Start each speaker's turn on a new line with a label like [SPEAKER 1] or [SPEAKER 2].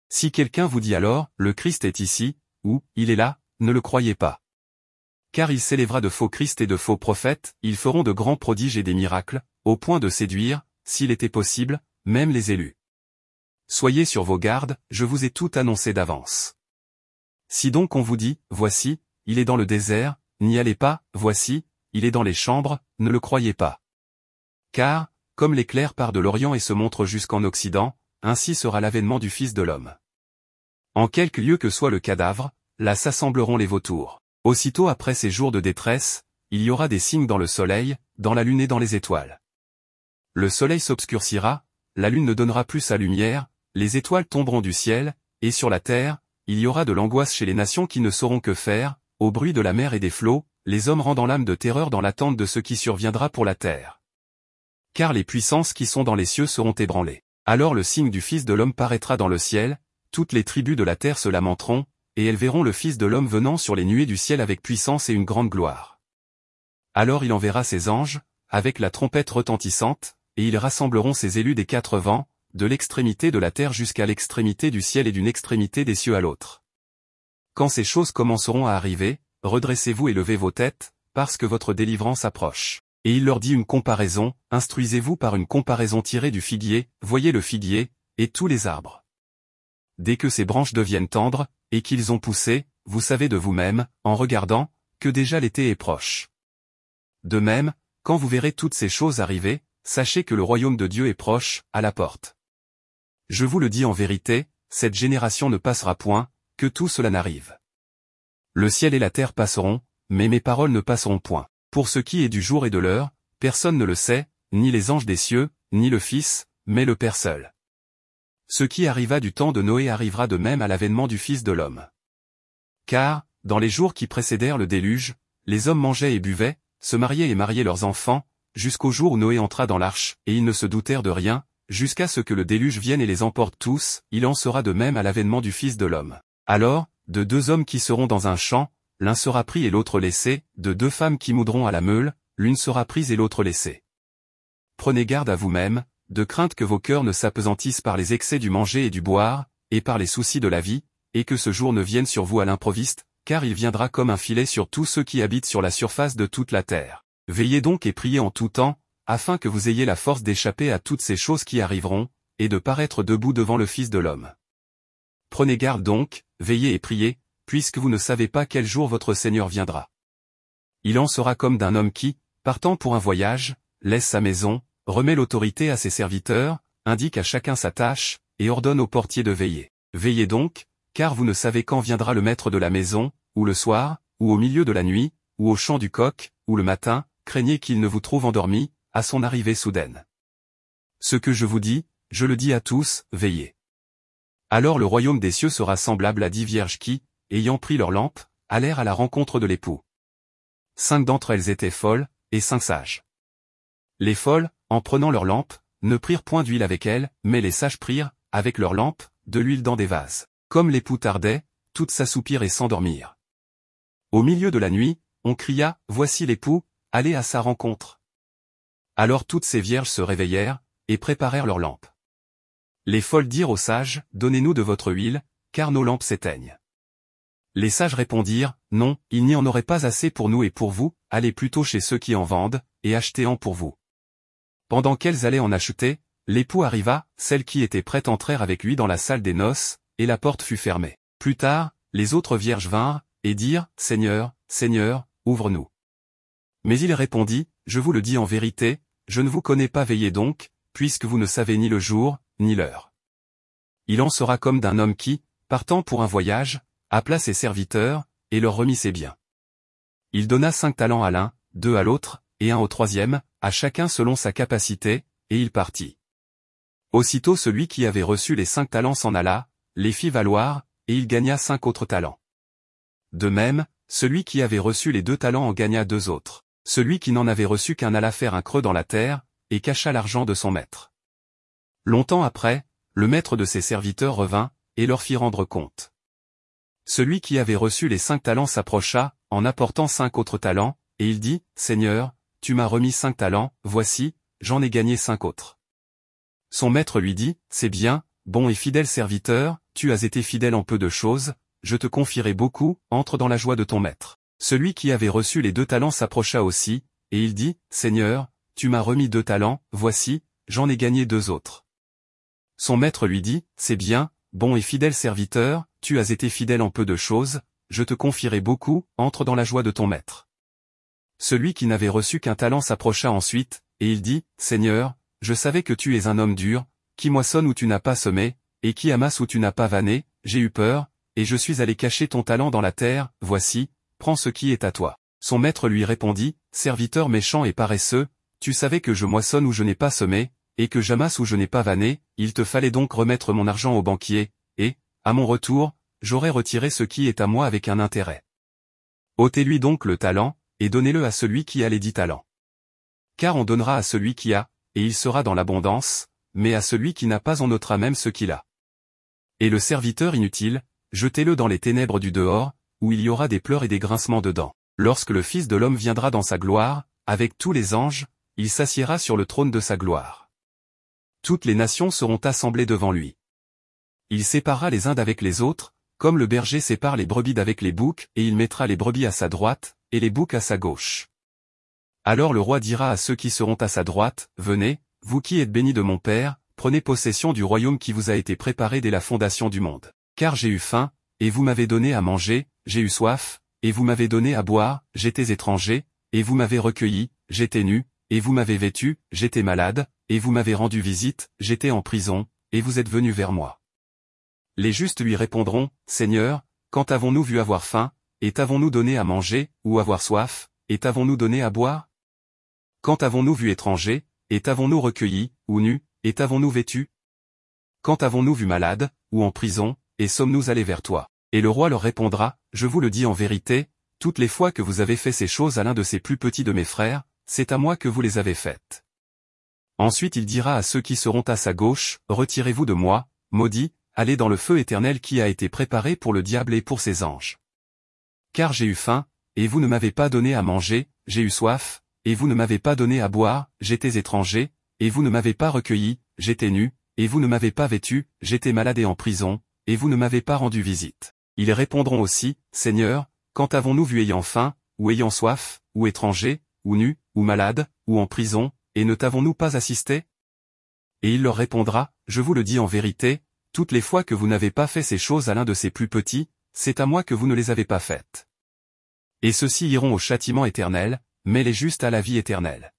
[SPEAKER 1] Si quelqu'un vous dit alors, le Christ est ici, ou, il est là, ne le croyez pas. Car il s'élèvera de faux Christ et de faux prophètes, ils feront de grands prodiges et des miracles, au point de séduire, s'il était possible, même les élus. Soyez sur vos gardes, je vous ai tout annoncé d'avance. Si donc on vous dit, voici, il est dans le désert, n'y allez pas, voici, il est dans les chambres, ne le croyez pas. Car, comme l'éclair part de l'Orient et se montre jusqu'en Occident, ainsi sera l'avènement du Fils de l'homme. En quelque lieu que soit le cadavre, là s'assembleront les vautours. Aussitôt après ces jours de détresse, il y aura des signes dans le soleil, dans la lune et dans les étoiles. Le soleil s'obscurcira, la lune ne donnera plus sa lumière, les étoiles tomberont du ciel, et sur la terre, il y aura de l'angoisse chez les nations qui ne sauront que faire, au bruit de la mer et des flots, les hommes rendant l'âme de terreur dans l'attente de ce qui surviendra pour la terre. Car les puissances qui sont dans les cieux seront ébranlées. Alors le signe du Fils de l'homme paraîtra dans le ciel, toutes les tribus de la terre se lamenteront, et elles verront le Fils de l'homme venant sur les nuées du ciel avec puissance et une grande gloire. Alors il enverra ses anges, avec la trompette retentissante, et ils rassembleront ses élus des 4 vents, de l'extrémité de la terre jusqu'à l'extrémité du ciel et d'une extrémité des cieux à l'autre. Quand ces choses commenceront à arriver, redressez-vous et levez vos têtes, parce que votre délivrance approche. Et il leur dit une comparaison, instruisez-vous par une comparaison tirée du figuier, voyez le figuier, et tous les arbres. Dès que ces branches deviennent tendres, et qu'ils ont poussé, vous savez de vous-même, en regardant, que déjà l'été est proche. De même, quand vous verrez toutes ces choses arriver, sachez que le royaume de Dieu est proche, à la porte. Je vous le dis en vérité, cette génération ne passera point, que tout cela n'arrive. Le ciel et la terre passeront, mais mes paroles ne passeront point. Pour ce qui est du jour et de l'heure, personne ne le sait, ni les anges des cieux, ni le Fils, mais le Père seul. Ce qui arriva du temps de Noé arrivera de même à l'avènement du Fils de l'homme. Car, dans les jours qui précédèrent le déluge, les hommes mangeaient et buvaient, se mariaient et mariaient leurs enfants, jusqu'au jour où Noé entra dans l'arche, et ils ne se doutèrent de rien, jusqu'à ce que le déluge vienne et les emporte tous, il en sera de même à l'avènement du Fils de l'homme. Alors, de 2 hommes qui seront dans un champ, l'un sera pris et l'autre laissé, de 2 femmes qui moudront à la meule, l'une sera prise et l'autre laissée. Prenez garde à vous-même, de crainte que vos cœurs ne s'apesantissent par les excès du manger et du boire, et par les soucis de la vie, et que ce jour ne vienne sur vous à l'improviste, car il viendra comme un filet sur tous ceux qui habitent sur la surface de toute la terre. Veillez donc et priez en tout temps, afin que vous ayez la force d'échapper à toutes ces choses qui arriveront, et de paraître debout devant le Fils de l'homme. Prenez garde donc, veillez et priez, puisque vous ne savez pas quel jour votre Seigneur viendra. Il en sera comme d'un homme qui, partant pour un voyage, laisse sa maison, remet l'autorité à ses serviteurs, indique à chacun sa tâche, et ordonne au portier de veiller. Veillez donc, car vous ne savez quand viendra le maître de la maison, ou le soir, ou au milieu de la nuit, ou au chant du coq, ou le matin, craignez qu'il ne vous trouve endormi, à son arrivée soudaine. Ce que je vous dis, je le dis à tous, veillez. Alors le royaume des cieux sera semblable à 10 vierges qui, ayant pris leurs lampes, allèrent à la rencontre de l'époux. 5 d'entre elles étaient folles, et 5 sages. Les folles, en prenant leurs lampes, ne prirent point d'huile avec elles, mais les sages prirent, avec leurs lampes, de l'huile dans des vases. Comme l'époux tardait, toutes s'assoupirent et s'endormirent. Au milieu de la nuit, on cria, voici l'époux, allez à sa rencontre. Alors toutes ces vierges se réveillèrent, et préparèrent leurs lampes. Les folles dirent aux sages, donnez-nous de votre huile, car nos lampes s'éteignent. Les sages répondirent, non, il n'y en aurait pas assez pour nous et pour vous, allez plutôt chez ceux qui en vendent, et achetez-en pour vous. Pendant qu'elles allaient en acheter, l'époux arriva, celles qui étaient prêtes entrèrent avec lui dans la salle des noces, et la porte fut fermée. Plus tard, les autres vierges vinrent, et dirent, Seigneur, Seigneur, ouvre-nous. Mais il répondit, je vous le dis en vérité, je ne vous connais pas, veillez donc, puisque vous ne savez ni le jour, ni l'heure. Il en sera comme d'un homme qui, partant pour un voyage, appela ses serviteurs, et leur remit ses biens. Il donna 5 talents à l'un, 2 à l'autre, et 1 au troisième, à chacun selon sa capacité, et il partit. Aussitôt celui qui avait reçu les 5 talents s'en alla, les fit valoir, et il gagna 5 autres talents. De même, celui qui avait reçu les 2 talents en gagna 2 autres. Celui qui n'en avait reçu qu'un alla faire un creux dans la terre, et cacha l'argent de son maître. Longtemps après, le maître de ses serviteurs revint, et leur fit rendre compte. Celui qui avait reçu les 5 talents s'approcha, en apportant 5 autres talents, et il dit, Seigneur, tu m'as remis 5 talents, voici, j'en ai gagné 5 autres. Son maître lui dit, c'est bien, bon et fidèle serviteur, tu as été fidèle en peu de choses, je te confierai beaucoup, entre dans la joie de ton maître. Celui qui avait reçu les 2 talents s'approcha aussi, et il dit, Seigneur, tu m'as remis 2 talents, voici, j'en ai gagné 2 autres. Son maître lui dit, c'est bien, bon et fidèle serviteur, tu as été fidèle en peu de choses, je te confierai beaucoup, entre dans la joie de ton maître. Celui qui n'avait reçu qu'un talent s'approcha ensuite, et il dit, Seigneur, je savais que tu es un homme dur, qui moissonne où tu n'as pas semé, et qui amasse où tu n'as pas vanné, j'ai eu peur, et je suis allé cacher ton talent dans la terre, voici, prends ce qui est à toi. Son maître lui répondit, Serviteur méchant et paresseux, tu savais que je moissonne où je n'ai pas semé, et que j'amasse où je n'ai pas vanné, il te fallait donc remettre mon argent au banquier, et, à mon retour, j'aurais retiré ce qui est à moi avec un intérêt. Ôtez-lui donc le talent, et donnez-le à celui qui a les 10 talents. Car on donnera à celui qui a, et il sera dans l'abondance, mais à celui qui n'a pas on ôtera même ce qu'il a. Et le serviteur inutile, jetez-le dans les ténèbres du dehors, où il y aura des pleurs et des grincements de dents. Lorsque le Fils de l'homme viendra dans sa gloire, avec tous les anges, il s'assiera sur le trône de sa gloire. Toutes les nations seront assemblées devant lui. Il séparera les uns d'avec les autres, comme le berger sépare les brebis d'avec les boucs, et il mettra les brebis à sa droite, et les boucs à sa gauche. Alors le roi dira à ceux qui seront à sa droite, Venez, vous qui êtes bénis de mon Père, prenez possession du royaume qui vous a été préparé dès la fondation du monde. Car j'ai eu faim, et vous m'avez donné à manger, j'ai eu soif, et vous m'avez donné à boire, j'étais étranger, et vous m'avez recueilli, j'étais nu, et vous m'avez vêtu, j'étais malade, et vous m'avez rendu visite, j'étais en prison, et vous êtes venus vers moi. Les justes lui répondront, Seigneur, quand avons-nous vu avoir faim, et t'avons-nous donné à manger, ou avoir soif, et t'avons-nous donné à boire? Quand avons-nous vu étranger, et t'avons-nous recueilli, ou nu, et t'avons-nous vêtu? Quand avons-nous vu malade, ou en prison, et sommes-nous allés vers toi? Et le roi leur répondra, Je vous le dis en vérité, toutes les fois que vous avez fait ces choses à l'un de ces plus petits de mes frères, c'est à moi que vous les avez faites. Ensuite il dira à ceux qui seront à sa gauche, Retirez-vous de moi, maudits, allez dans le feu éternel qui a été préparé pour le diable et pour ses anges. Car j'ai eu faim, et vous ne m'avez pas donné à manger, j'ai eu soif, et vous ne m'avez pas donné à boire, j'étais étranger, et vous ne m'avez pas recueilli, j'étais nu, et vous ne m'avez pas vêtu, j'étais malade et en prison, et vous ne m'avez pas rendu visite. Ils répondront aussi, Seigneur, quand avons-nous vu ayant faim, ou ayant soif, ou étranger, ou nu, ou malade, ou en prison, et ne t'avons-nous pas assisté? Et il leur répondra, Je vous le dis en vérité, toutes les fois que vous n'avez pas fait ces choses à l'un de ces plus petits, c'est à moi que vous ne les avez pas faites. Et ceux-ci iront au châtiment éternel, mais les justes à la vie éternelle.